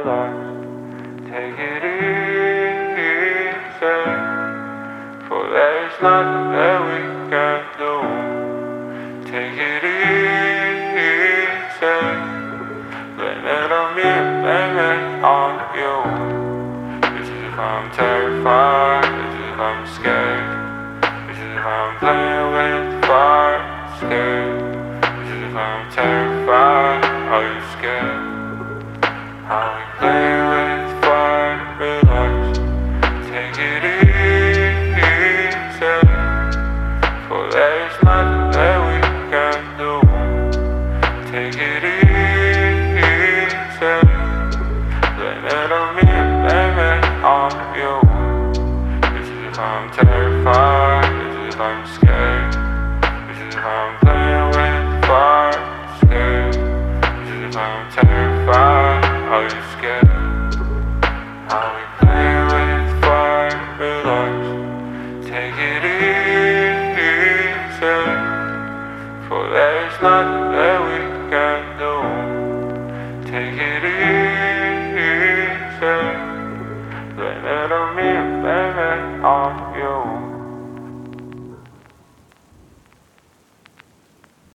relax. Take it easy, for there's nothing that we can do. Take it easy, blame it on me, blame it on you. This is if I'm terrified, this is if I'm scared. This is if I'm playing with fire, scared. This is if I'm terrified, are you scared? How we play with fire, relax. Take it easy, for there's nothing that we can do. Take it easy, blame it on me, blame it on you. This is if I'm terrified, this is if I'm scared. This is if I'm playing with fire, scared. This is if I'm terrified, are you scared? How we play with fire, relax. Take it easy, for there's nothing